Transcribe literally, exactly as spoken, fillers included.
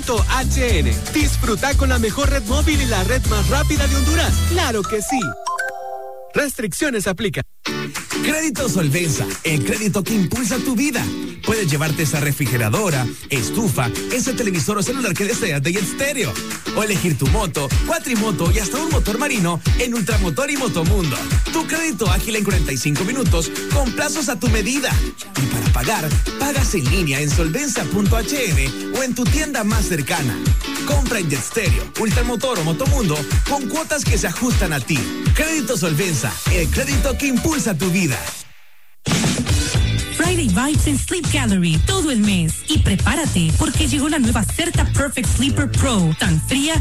punto h n. Disfruta con la mejor red móvil y la red más rápida de Honduras. ¡Claro que sí! Restricciones aplican. Crédito Solvenza, el crédito que impulsa tu vida. Puedes llevarte esa refrigeradora, estufa, ese televisor o celular que deseas de Jet Stereo. O elegir tu moto, cuatrimoto y hasta un motor marino en Ultramotor y Motomundo. Tu crédito ágil en cuarenta y cinco minutos con plazos a tu medida. Y para pagar, pagas en línea en solvenza punto h n o en tu tienda más cercana. Compra en Jet Stereo, Ultramotor o Motomundo con cuotas que se ajustan a ti. Crédito Solvenza, el crédito que impulsa tu vida. Friday Vibes en Sleep Gallery todo el mes. Y prepárate, porque llegó la nueva Certa Perfect Sleeper Pro, tan fría